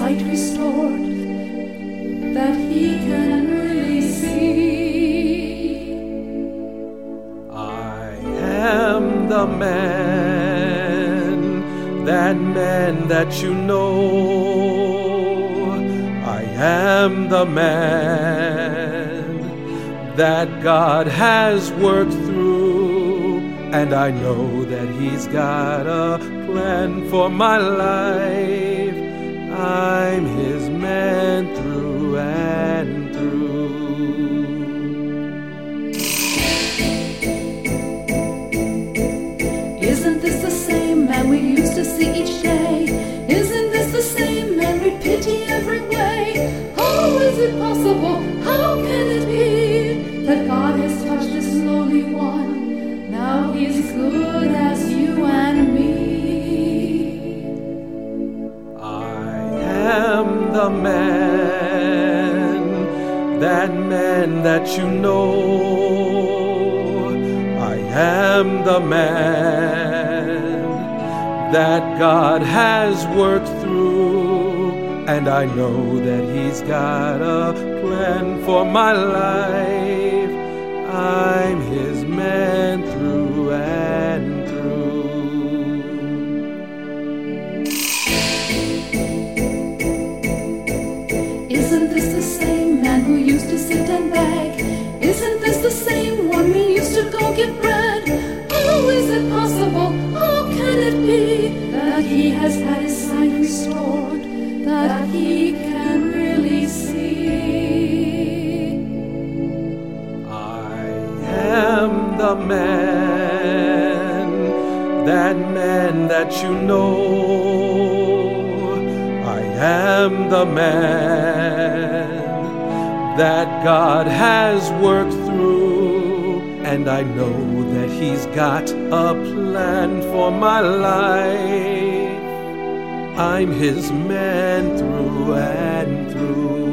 sight restored, that he can really see. I am the man that you know. I am the man that God has worked through, and I know that He's got a plan for my life. I'm His man through and through. Isn't this the same man we used to see each day? Isn't this the same man we'd pity every way? How is it possible? How can it be that God has touched this lowly one? Now He's good as you and me. I am the man that you know. I am the man that God has worked through, and I know that He's got a plan for my life. I'm His man through and through. Isn't this the same man who used to sit and beg? Isn't this the same one we used to go get bread? How is it possible? How can it be that he has had his sight restored, that he can really see? I am the man that you know. I am the man that God has worked through, and I know that He's got a plan for my life. I'm His man through and through.